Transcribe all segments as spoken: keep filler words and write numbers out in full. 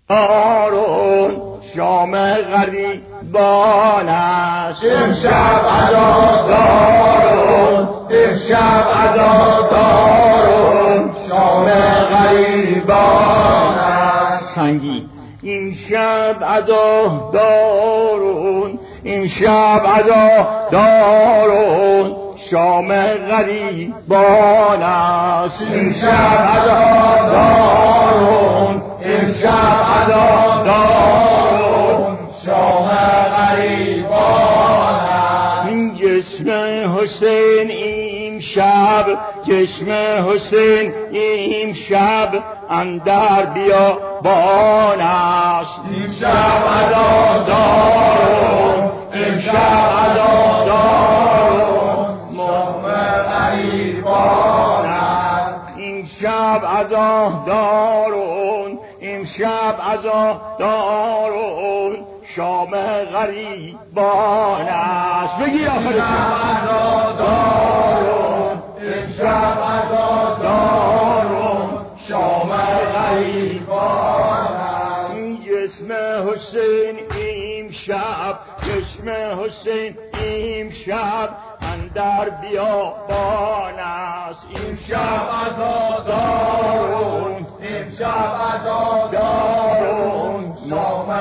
دارون شام غریبان است امشب عزادارون امشب عزادارون شام غریبان است سنگی این شب عزا دارون این شب عزا دارون شام غریبان است این شب عزا دارون این شب عزا دارون شام غریبان است این جسم حسین این شب جسم حسین این شب اندر بیابان است این شب عزا دارون این شب عزا دارون شام غریبان است این شب عزا دارون این شب عزا دارون شام غریبان است بگیر آخرش عزا دارون این شب عزا دارون شام غریبان است این جسم حسین این شب جسم حسین این شب اندر بیابان است این شب عزا دارون این شب عزا دارون شام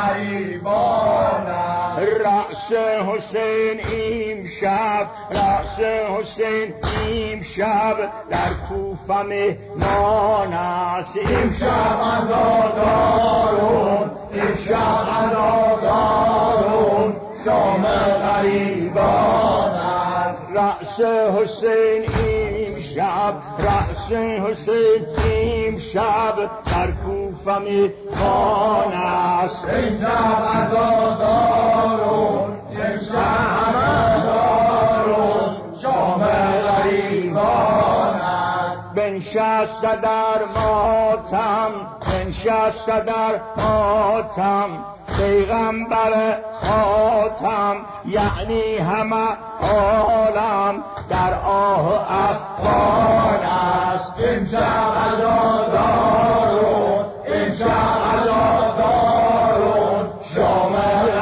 غریبان است رأس حسین این شب رأس حسین این شب در کوفه مهمان است این شب عزا دارون این شب عزا دارون شام غریبان است رأس حسین این شب رأس حسین این شب در کوفه مهمان است این شب عزا دارون این شب عزا دارون شام غریبان است بنشست در ماتم بنشست در ماتم پیغمبر خاتم یعنی همه عالم در آه افغان است این شب عزا دارون این شب عزا دارون شام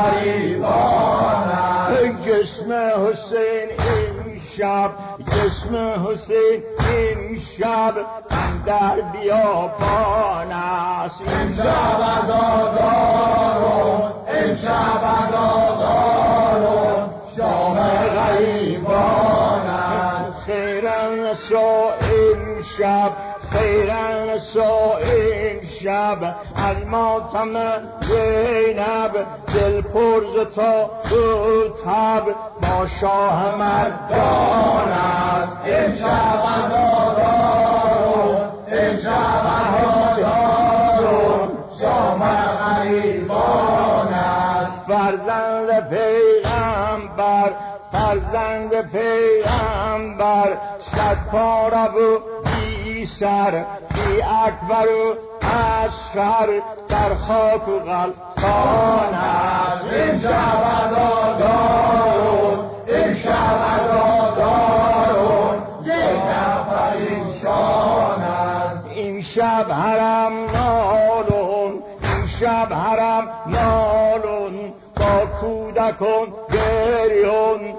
غریبان است جسم حسین این شب جسم حسین این شب در بیابان است این شب عزا دارون این شب عزا دارون شام غریبان است خیرن سو این شب خیرن سو این شب از ماتم زینب دل پرز تا تب با شاه مردان است این شب عزا دارون این شب عزا دارون شام غریبان است فرزند پیغمبر فرزند پیغمبر صد پاره و بی سر بی اکبر و اصغر در خاک و غلطان است این شب عزا دارون این شب عزا دارون یک نفر ایشان است این شب حرم نالون این شب حرم نالون با کودکان گریون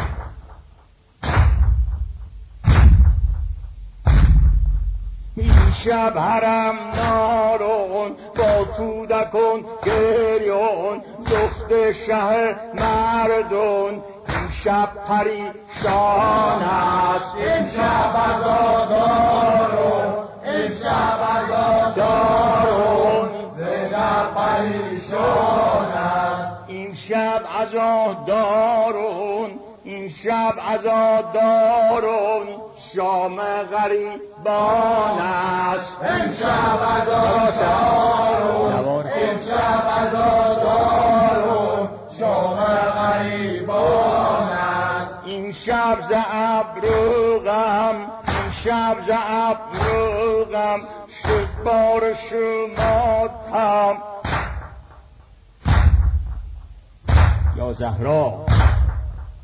این شب حرم نالون با کودکان گریون دخت شه مردون این شب پریشان است این شب عزا دارون این شب عزا دارون زینب پریشان است این شب عزا دارون این شب عزا دارون شام غریبان است این شب عزا دارون این شب عزا دارون شام غریبان است این شب ز ابرو غم این شب ز ابرو غم شد بار شما تم یا زهرا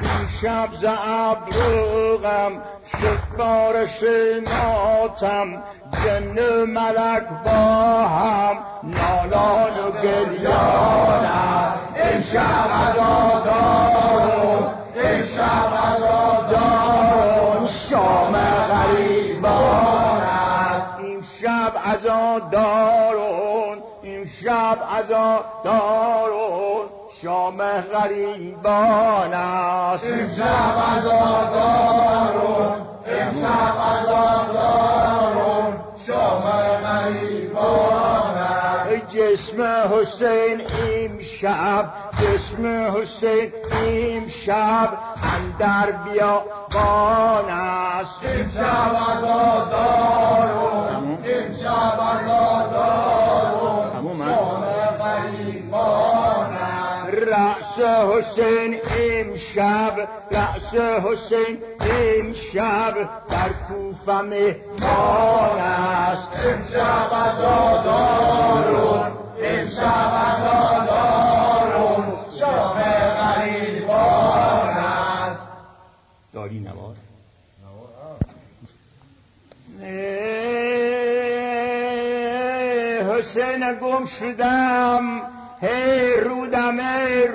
این شب ز ابروغم شد بارش ماتم جن و ملک با هم نالان و گریانم این شب عزادارون این شب عزادارون شام غریبان است این شب عزادارون این شب عزادارون شام غریبان است این شب عزادارون این شب عزادارون شام غریبان است جسم حسین امشب جسم حسین امشب اندر بیابان است این شب عزادارون این شب عزادارون شام غریبان است رأس حسین امشب رأس حسین امشب در کوفه مهمان است این شب عزادارون این شب عزادارون شام غریبان است داری نوار حسین گم شدم هی رودم ای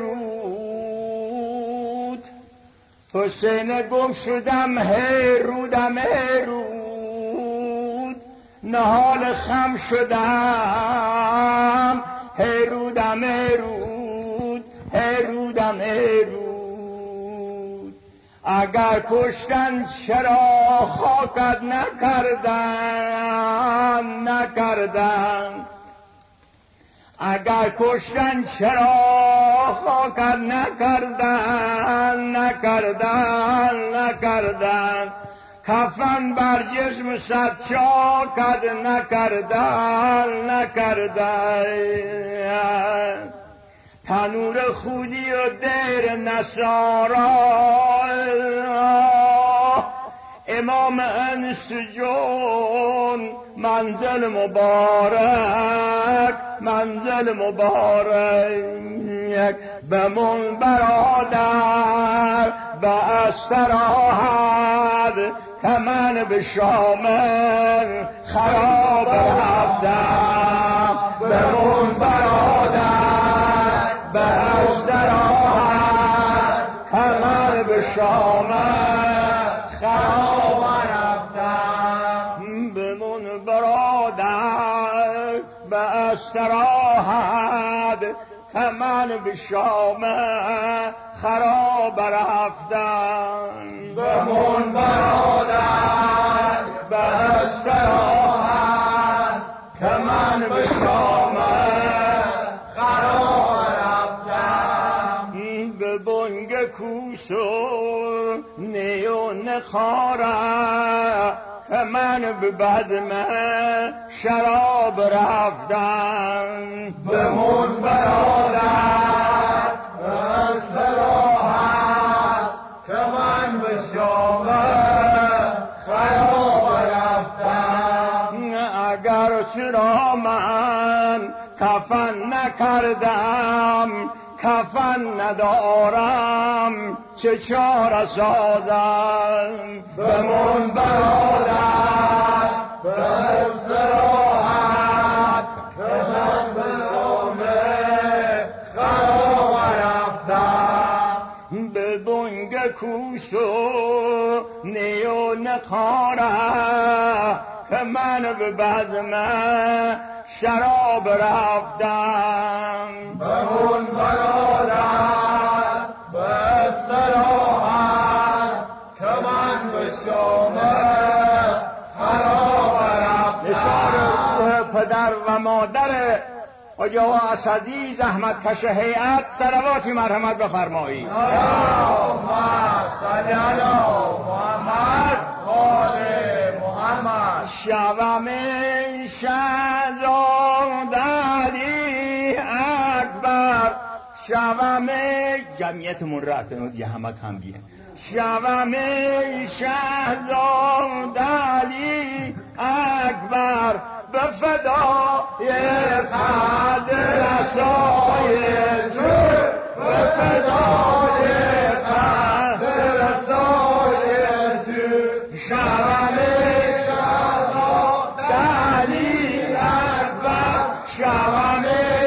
رود حسین گم شدم هی رودم ای رود نهال خم شدم هی رودم ای رود هی رودم ای رود اگر کشتن چرا خاکت نکردن نکردن اگر کشتن چرا خاکت نکردن نکردن نکردن کفن بر جسم صد چاکت نکردن نکردن تنور خودی و دیر نصارا امام انس جون منزل مبارک منزل مبارک بمون برادر به استراحت که من به شامل خراب رفتم بمون برادر به استراحت که من به شامل خراب رفتم بمون برادر به استراحت که من به شام خراب رفتم بمون برادر به استراحت که من به شام خراب رفتم به بنگ کوس و نی و نخاره که من به بدم شراب رفتم بمون برادر به استراحت که من به شام خراب رفتم اگر چرا من کفن نکردم کفن ندارم چه چاره سازم بمون برادر به استراحت که من به شام خراب رفتم به بنگ کوس و نی و نخاره که من به بزم شراب رفتم بمون برادر به استراحت که من به شام خراب رفتم نشان روح پدر و مادر آقا اسدی زحمتکش هیئت صلواتی مرحمت بفرمایید. اللهم صل علی محمد و آل محمد. شوم شهزاد علی اکبر شوم جمعیتمون رفت یه همه کم بیه شوم شهزاد علی اکبر به فدای قد رسای تو به فدای قد شبم شهداد علی اکبر شبم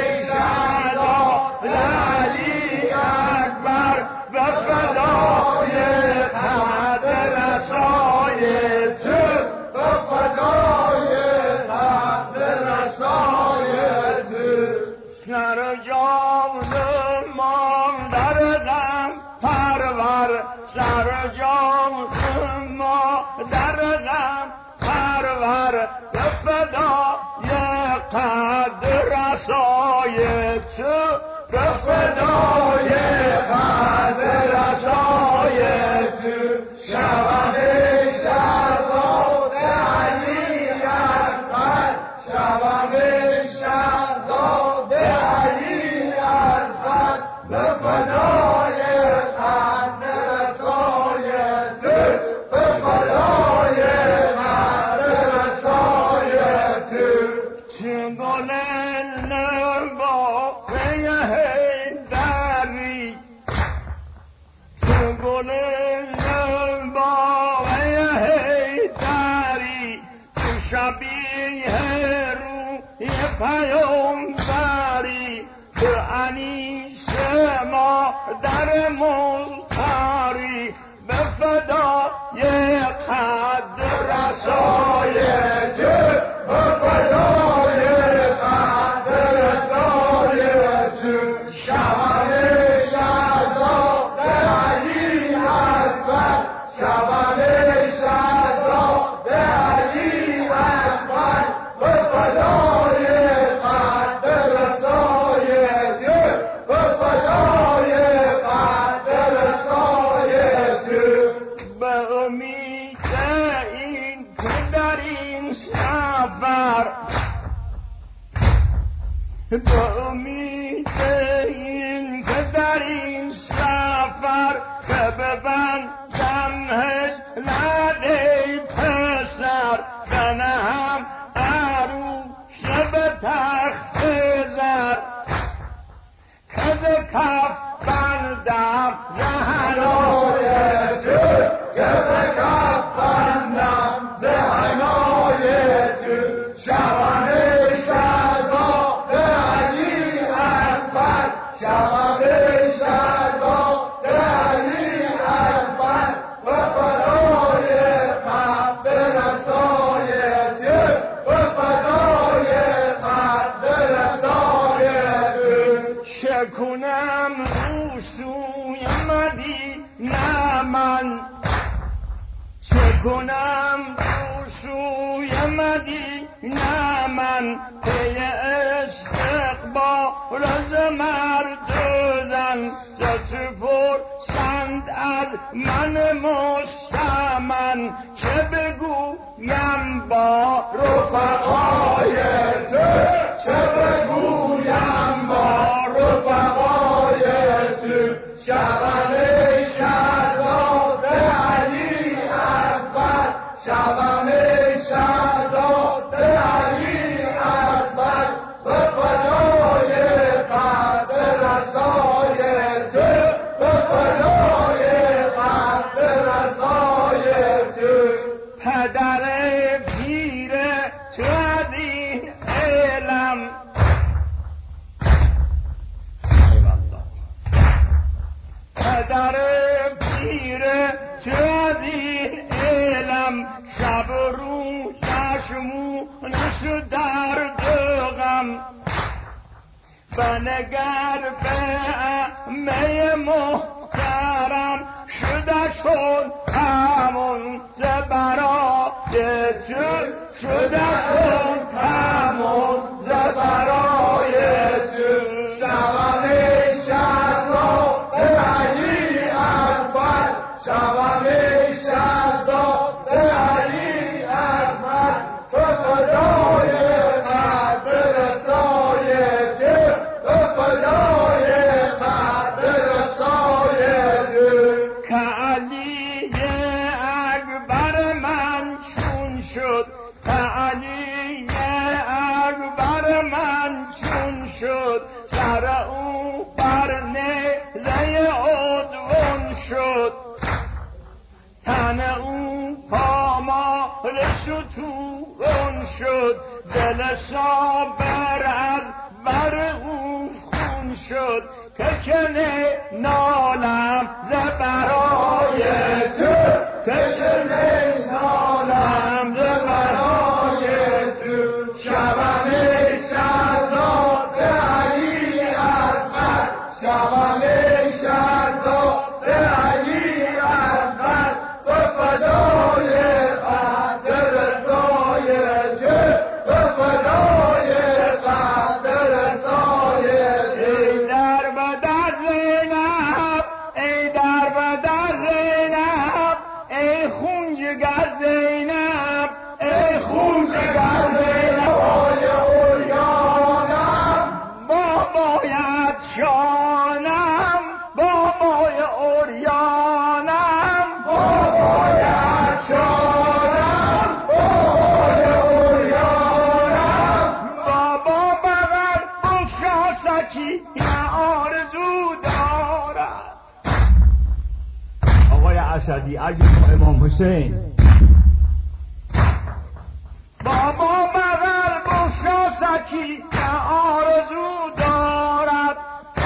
شهداد علی اکبر به فدای خط رسای تو به فدای خط رسای تو سر جان ما در غم پرور سر جان ما در غم پرور به فدای قد رسای تو به فدای قد رسای تو شبم شهداد علی اکبر شبم شهداد علی اکبر به فدای قد رسای تو به فدای قد رسای تو چون گل نبا هیدری چون گل نبا هیدری تو شبیه روی پیامبری تو انیس ما در ملتاری به فدای قد رسای تو به فدای قد رسای تو شبم شهداد علی اکبر شبم شهداد علی اکبر به فدای قد رسای تو به فدای قد رسای تو به امید این که در این سفر به امید این که در این سفر که ببندم هجلت ای پسر بنهم عروس به تخت زر که ز کف بندم زهنای تو که ز کف بندم زهنای تو شبم شهداد علی اکبر شبم شهداد علی اکبر به فدای قد رسای تو به فدای قد رسای تو چه کنم رو سوی مدینه من چه کنم رو سوی مدینه من پی استقبال از مرد و زن چه پرسند از من مستمن چه بگویم با رفقای تو چه بگویم با رفقای تو شبم شهداد علی اکبر شبم شهداد علی اکبر به فدای قد رسای تو به فدای قد رسای تو پدر پیر تو از این علم پدر پیر تو از این علم شب رو چشمونش درد و غم بنگر به عمه محترم شده شد همون زبرای تو شده شد همون زبرای تو شبم شهداد علی اکبر شبم شهداد علی اکبر به فدای قد رسای تو به فدای قد رسای تو که علی اکبر من چون شد که علی اکبر شد، دل صابر از بر او خون شد، که کنه نالم ز برای تو، که کنه نالم ز برای تو. شبم شهزاد علی اکبر، شبم شهزاد علی اکبر، به فدای قدر رضای تو، به فدای قدر رضای تو. ای در بدر زینب، ای در بدر زینب، ای خون جگر زینب، ای خون جگر زینب. بای اوریانم بابایت شانم، بابای اوریانم بابایت شانم، بابای اوریانم. بابا بغل بخشا سکی نه آرزو دارد. آقای اسدی اگه امام حسین بابا بغل بخشا سکی نه آرزو دارد.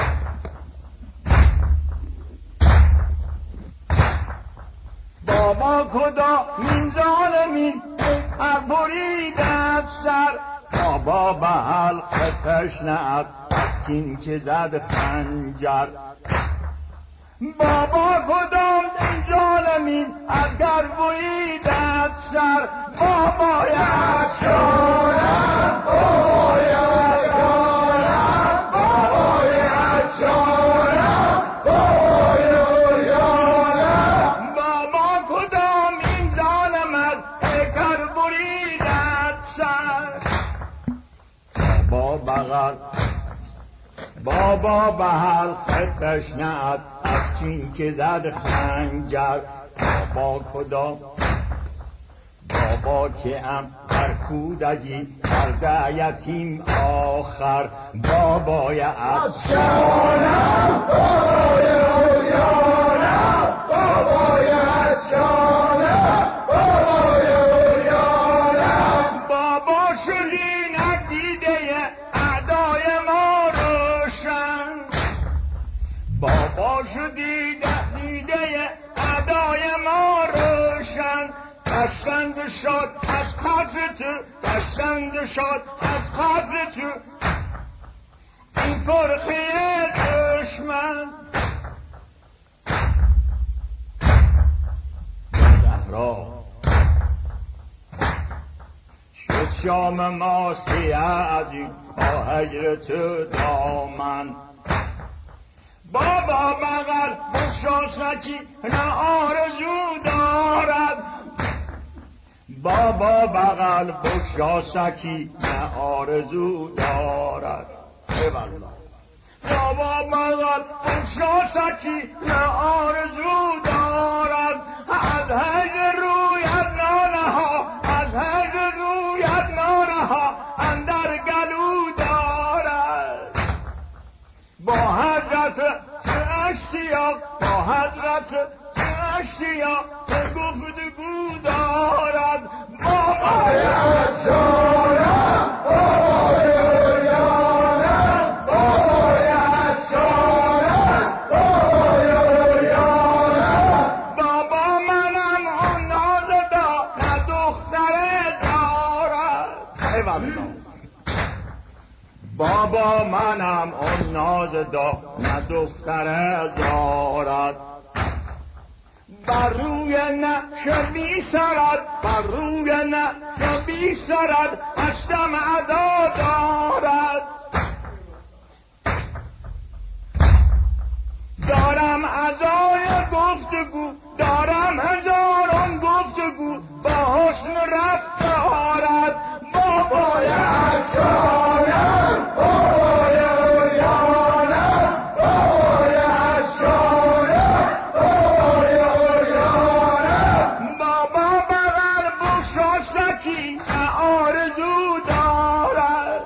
بابا کدا من ظالمین هر بریدت سر، بابا به حلق تشنه‌ات کین که زد خنجر. بابا کدام این ظالمین اگر بریدت سر، بابایت شانم، بابایت شانم، بابایت شانم، بابای اوریانم. بابا کدام این ظالمت اگر بریدت سر. بابا بغل بابا به حلق تشنه‌ات از چین که زد خنجر. بابا کدام بابا که ام در کودکی کرده یتیم آخر، بابای افشانم، بابای اوریانم، بابای افشانم، بابای اوریانم. بابا شدی ندیده اعدای ما روشن، بابا شدی ندیده اعدای ما روشن. دستند شد از قدر تو، دستند شد از قدر تو این فرقه دشمن. زهرا شد شام ما سیه از این با هجر تو دامن. بابا بغل بخشا سکی نه آرزو دارد. بابا بغل بخشا سکی نه آرزو دارد. ایوالله. بابا بغل بخشا سکی نه آرزو دارد. از هجر رویت ناله ها، از هجر رویت ناله ها اندر گلو دارد. با حضرت اشتیاق، با حضرت اشتیاق گفتگو دارد. بابایت شانم، بابای اوریانم، بابایت شانم، بابای اوریانم. بابا منم آن نازدا نه دختر دارد. ایوالله. بابا منم آن نازدا نه دختر دارد. بر روی نقش بی سرد، بر روی نقش بی سرد هستم ادا دارد. دارم ادای گفتگو، دارم هزاران گفتگو با حسن رفتارت. بابایت شانم، بابای اوریانم، بابایت شانم، بابای اوریانم. بابا بغل بخشا سکی آرزو دارد.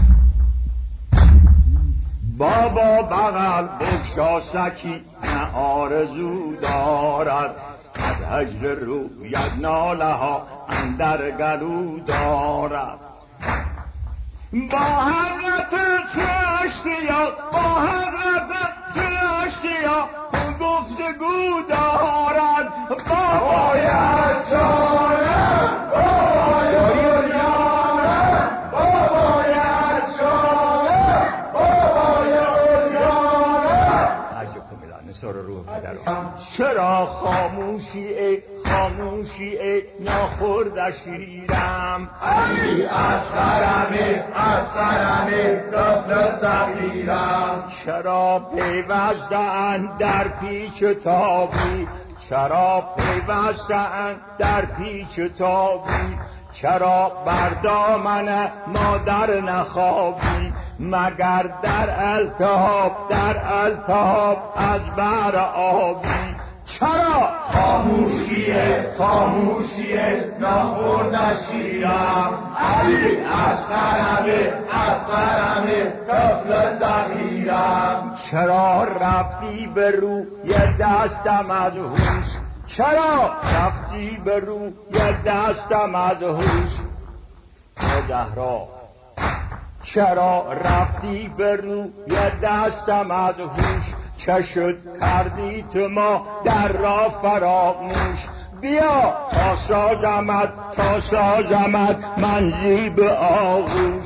بابا بغل بخشا سکی نه آرزو دارد. از هجر رویت ناله ها اندر گلو دارد. با حضرت چه اشتیاق با حضرت چه اشتیاق گفتگو دارد. بابای عطارم بابای علیانم بابای عطارم بابای علیانم. نصار روح پدرم چرا خاموشی ای خاموشی ای ناخورده شیرم. علی اصغرمه اصغرمه طفل صغیرم. چرا پیوسته‌اند در پیچ تابی چرا پیوسته‌اند در پیچ تابی. چرا بر دامن مادر نخوابی مگر در التهاب در التهاب از بر آبی. چرا خاموشیه خاموشیه ناخورده شیرم. علی اصغرمه اصغرمه طفل صغیرم. چرا رفتی به روی دستم از هوش چرا رفتی به روی دستم از هوش. زهرا چرا رفتی به روی دستم از هوش. چه شد کردی تو ما در را فراموش. بیا تا سازمت تا سازمت من زیب آغوش.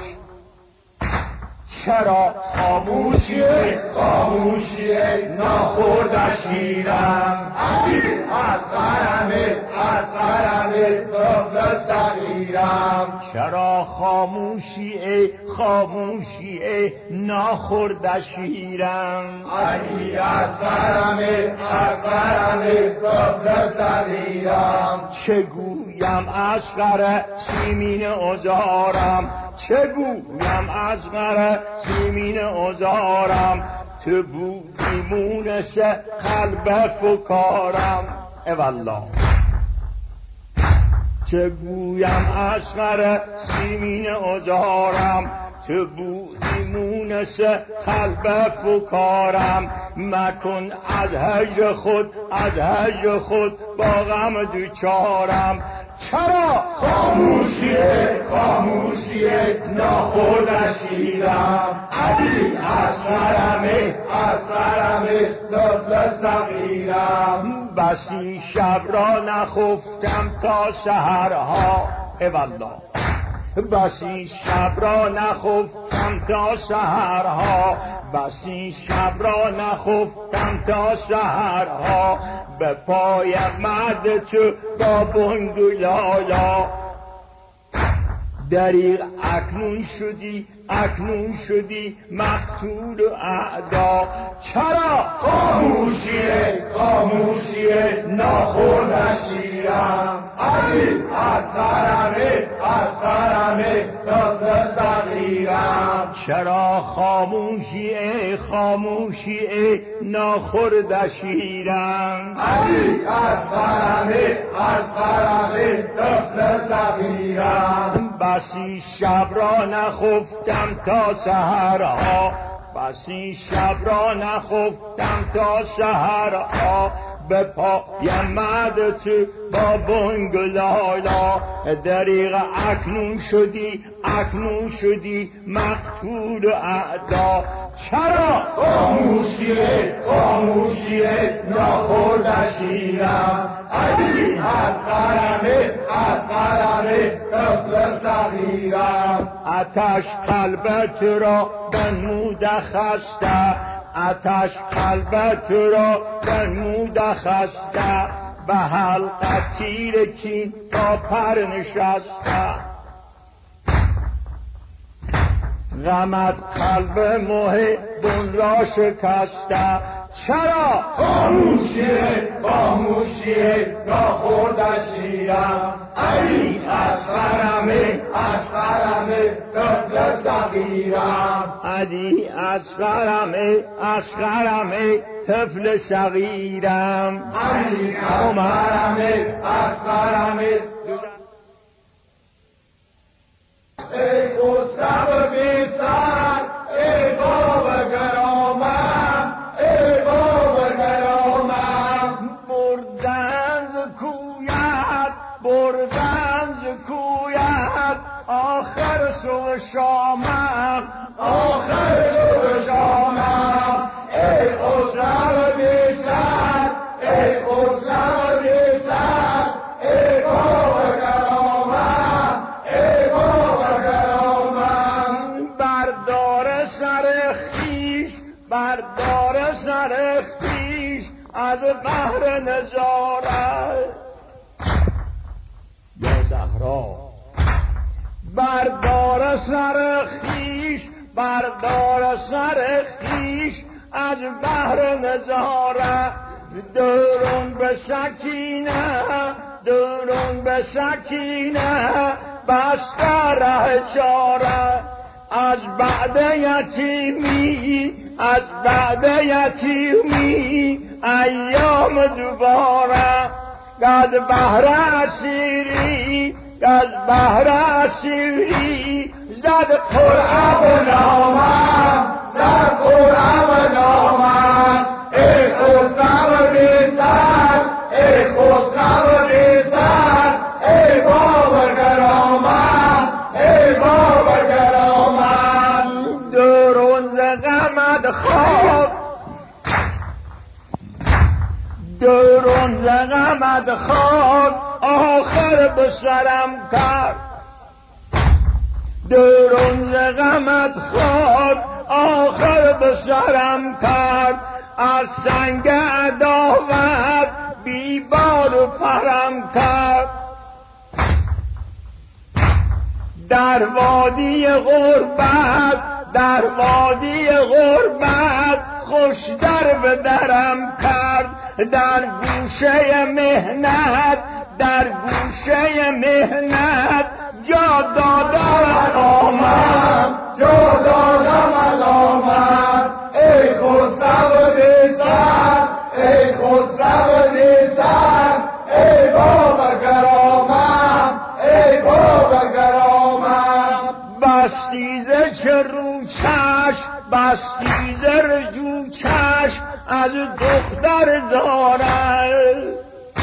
چرا خاموشیه خاموشیه ناخورده شیرم. علی اصغرمه اصغرمه طفل صغیرم. چرا خاموشیه خاموشیه ناخورده شیرم. علی اصغرمه اصغرمه طفل صغیرم. چه گویم اصغر سیمین عذارم چه گویم اصغر سیمین عذارم. تو بودی مونس قلب فکارم. اوالله چه گویم اصغر سیمین عذارم. تو بودی مونس قلب فکارم. مکن از هجر خود از هجر خود با غم دوچارم. چرا خاموشیه خاموشیه ناخورده شیرم. علی اصغرمه اصغرمه طفل صغیرم. بسی شب را نخفتم تا سحرها. اوالله بسی شب را نخفتم تا سحرها. بسی شب را نخفتم تا سحرها. به پای مد تو با بنگ و لالا. دریغ اکنون شدی اکنون شدی مقتول و اعدا. چرا خاموشیه خاموشیه ناخورده شیرم. علی اصغرمه اصغرمه طفل صغیرم. چرا خاموشیه خاموشیه ناخورده شیرم. علی اصغرمه اصغرمه طفل صغیرم. بسی شب را نخفتم تا سحرها. بسی شب را نخفتم تا سحرها. به پای مد تو با بنگ و لالا. دریغ اکنون شدی اکنون شدی مقتول و اعدا. چرا خاموشیه خاموشیه ناخورده شیرم. علی اصغرمه اصغرمه طفل صغیرم. آتش قلبت را بنموده خسته. آتش قلبت را بنموده خسته. به حلقه تیر کین تا پر نشسته. غمت قلب محبون را شکسته. چرا خاموشیه خاموشیه ناخورده شیرم. علی اصغرمه اصغرمه طفل صغیرم. علی اصغرمه اصغرمه طفل صغیرم. علی اصغرمه اصغرمه. ای خسرو بی سر ای باب گرامم ای باب گرامم. بردن ز کویت بردن ز صبح شامم آخر صبح شامم ای خسرو بی‌سر ای خسرو بی‌سر ای بابا کرامم ای بابا کرامم بردار سر خویش بردار سر خویش از بحر نظارت یا زهرا بردار سر خویش بردار سر خویش از بحر نظارت درون به سکینه درون به سکینه بسته ره چاره از بعد یتیمی از بعد یتیمی ایام دوباره از بحر اسیری از بحر اسیری زد قرعه و نامم زد قرعه و نامم ای خسرو بی‌سر ای خسرو بی‌سر ای بابا کرامم ای بابا کرامم درون ز غمت خواب درون ز غمت خواب آخر به سرم کرد درون ز غمت خواب آخر به سرم کرد از سنگ عداوت بی بال و پرم کرد در وادی غربت در وادی غربت خوش در به درم کرد در گوشه مهنت در گوشه مهنت جا دادم آمد جا دادم آمد ای خسرو بی‌سر ای خسرو بی‌سر ای بابا کرامم ای بابا کرامم بستیزه چه رو چشم بستیزه رجو چشم از دختر دارد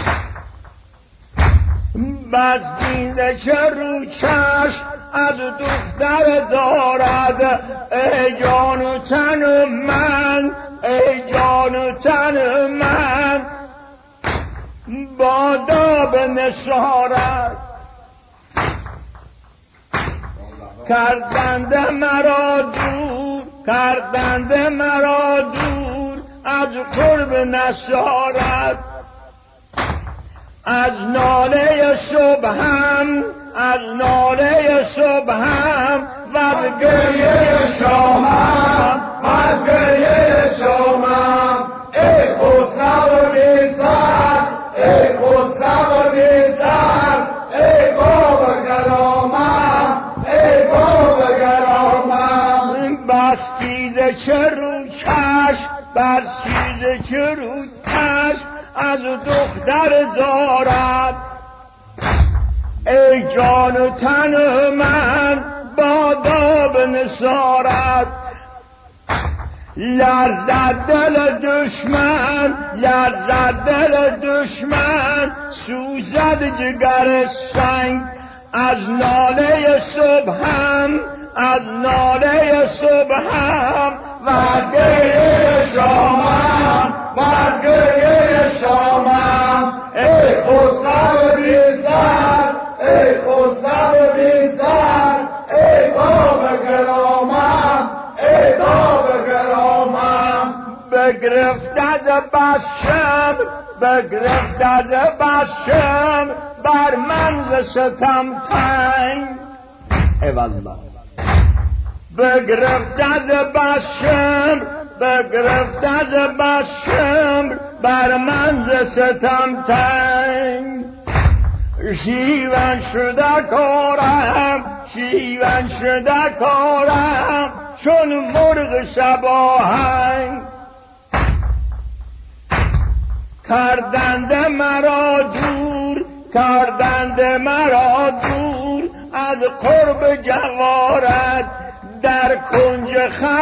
بستیزه چه رو چشم از دختر دارد ای جان و تن من ای جان و تن من بادا به نشارت کردند مرا دور کردند مرا دور از قرب نشارت از ناله صبحم از ناله صبحم و از گریه شامم و از گریه شامم ای خسرو بی‌سر ای خسرو بی‌سر ای بابا کرامم ای بابا کرامم بستیزه چه رو چشم بستیزه چه رو چشم از دختر دارد ای جان و تن من بادا به نثارت لرزد دل دشمن لرزد دل دشمن سوزد جگر سنگ از ناله صبحم از ناله صبحم و گریه شامم و گریه شامم ای خسرو بی‌سر ای خسرو بی‌سر ای بابا کرامم ای بابا کرامم بگرفت از بسم بگرفت از بسم بر من ز ستم تنگ ای والله بگرفت از بسم بگرفت از بسم بر من ز ستم تنگ شیون شده کارم شیون شده کارم چون مرغ شباهنگ کردند مرا دور کردند مرا دور از قرب جوارت در کنج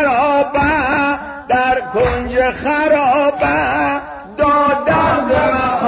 خرابه در کنج خرابه دادند